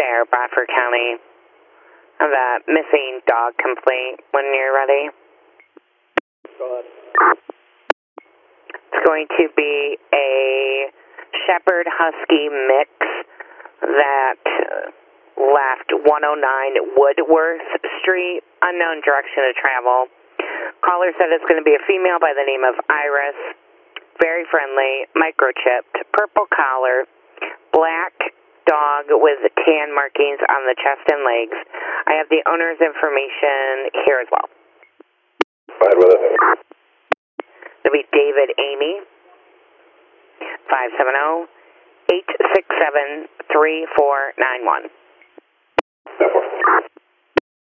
there, Bradford County. The missing dog complaint when you're ready. Go ahead. It's going to be a Shepherd Husky mix that left 109 Woodworth Street, unknown direction of travel. Caller said it's going to be a female by the name of Iris, very friendly, microchipped, purple collar, black dog with tan markings on the chest and legs. I have the owner's information here as well. Right with it. It'll be David Amy, 570-867-3491.